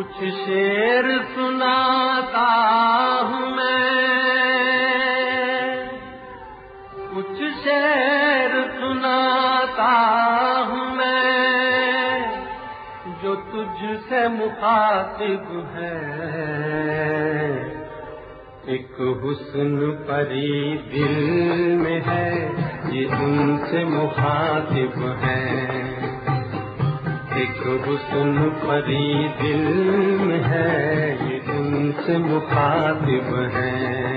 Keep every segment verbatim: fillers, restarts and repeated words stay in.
कुछ शेर सुनाता हूँ मैं, कुछ शेर सुनाता हूँ मैं, जो तुझसे मुखातिब है। एक हुस्न परी दिल में है, ये उनसे मुखातिब है। एक हुस्न परी दिल में है, ये उनसे मुखातिब है।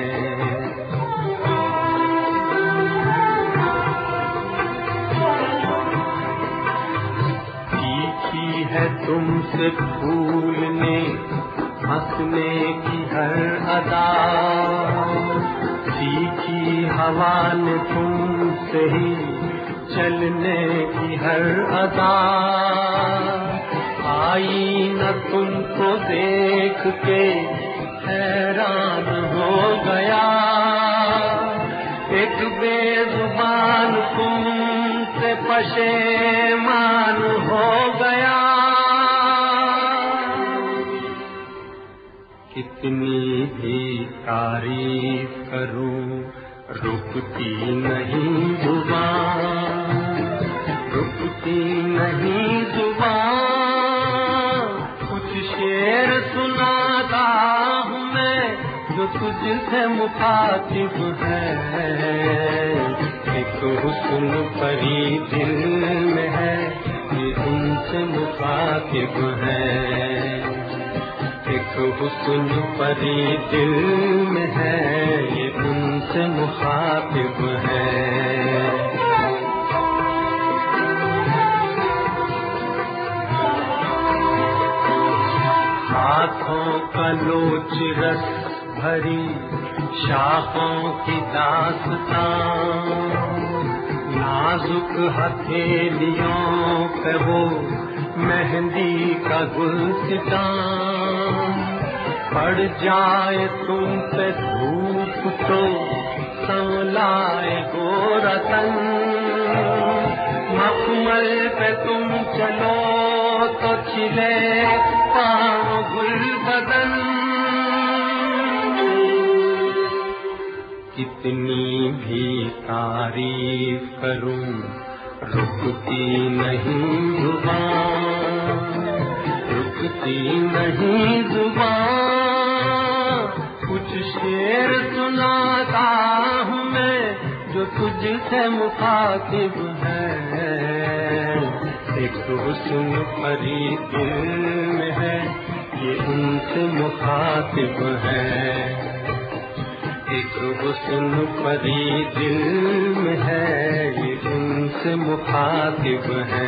सीखी है तुमसे भूलने हंसने की हर अदा, सीखी हवा ने तुमसे ही चलने की हर अदा। आई न तुमको देख के हैरान हो गया, एक बेजुबान तुमसे पशेमान हो गया। कितनी भी तारीफ करूं रुकती नहीं जुबान, रुकती नहीं जुबान। कुछ शेर सुनाता हूँ मैं, जो तुझसे मुखातिब है। एक हुस्न परी दिल में है, ये उनसे मुखातिब है। एक हुस्न परी दिल में है, ये उनसे मुखातिब है। हाथों का लोच रस भरी शाखों की दास्तां, नाजुक हथेलियों पे वो मेहंदी का गुलसितां। पड़ जाए तुम पे धूप तो संवलाए गोरा तन, मखमल पे तुम चलो तो खिले पाँव गुल बदन। कितनी भी तारीफ करूं रुकती नहीं जुबान, रुकती नहीं जुबान। कुछ शेर सुनाता हूँ मैं, जो तुझसे मुखातिब है। एक हुस्न परी दिल में है, ये उनसे मुखातिब है। एक हुस्न परी दिल में है, ये उनसे मुखातिब है।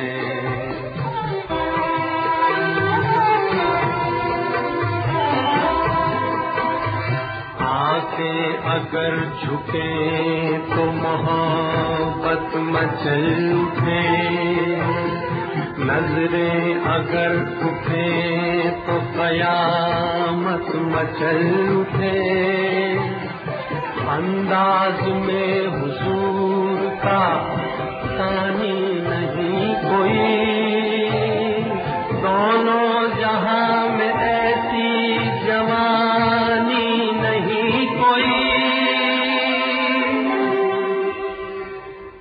आंखें अगर झुके तो मोहब्बत मचल उठे, नजरें अगर उठे तो कयामत मचल उठे। अंदाज में हुजूर का